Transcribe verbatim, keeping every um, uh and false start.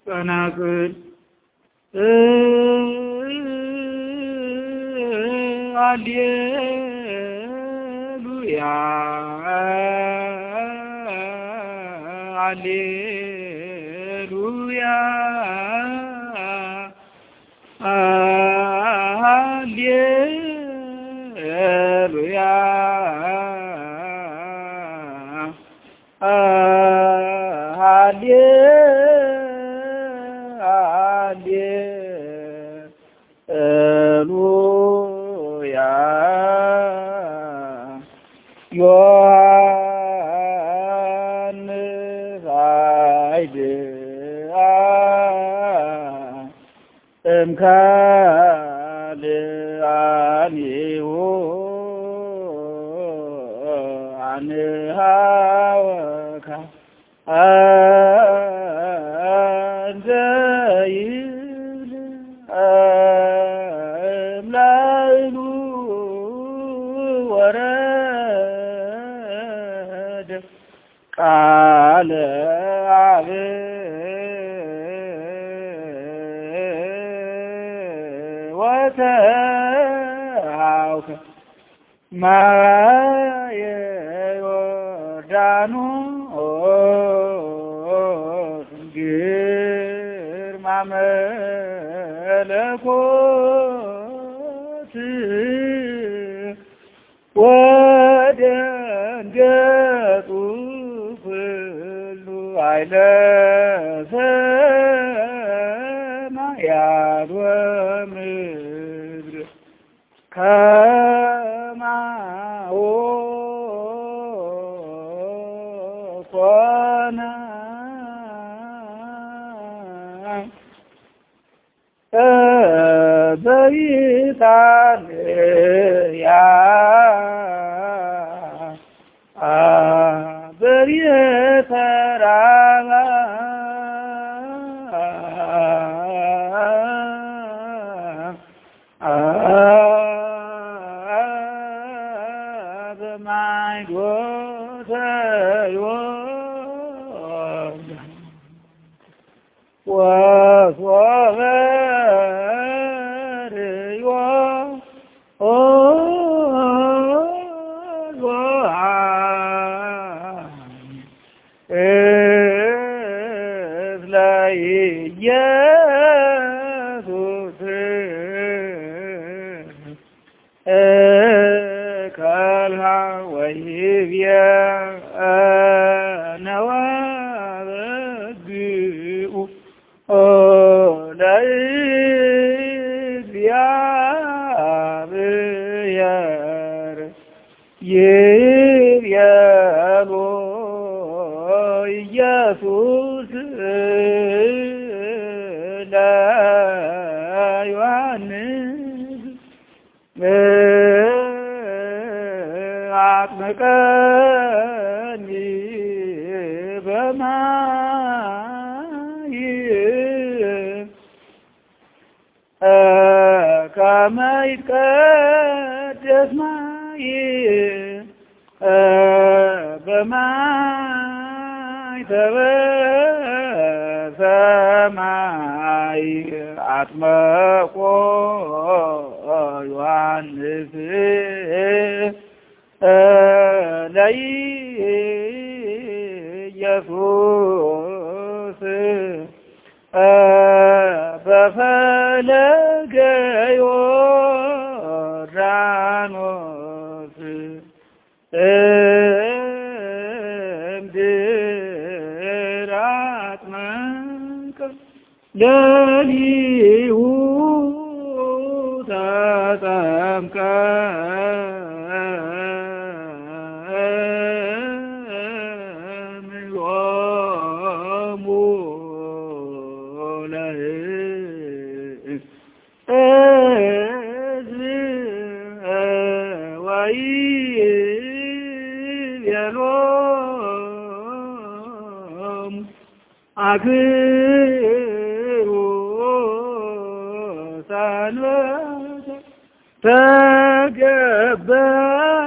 ጸናጽል ሃሌሉያ ሃሌሉያ ሃሌሉያ ሃሌሉያ ዮሐንስ አይድአ እምካልአኒሁ አንሃወካ አንተ ይብል እምላእሉ ወረደ ቃለ አብ ወተአውከ ማየ ዮርዳኖስ ግርማ መለኮት ወደንገጹ ኩሉ ኃይለ ሰማያት ወምድር ከማሁ ኮነ በይታንያ በየተራራ በማይዶተ ወሶበ ኢየሱስ ከልሃ ወይብየ ነዋበግኡ ለእግዚአብሔር ይቤሎ ኢየሱስ ለዮሐንስ አጥምቀኒ በማይ ከመ ይትቀደስ ማይ በማይ በሰማይ አጥመቆ ዮሐንስ ለኢየሱስ በፈለገ ዮርዳኖስ እምድር አጥመቀ ለሊሁ ተጠምቀ እምሎሙ ለሕዝብ ወይቤሎሙ አክብሩ ሰንበተ ተገበ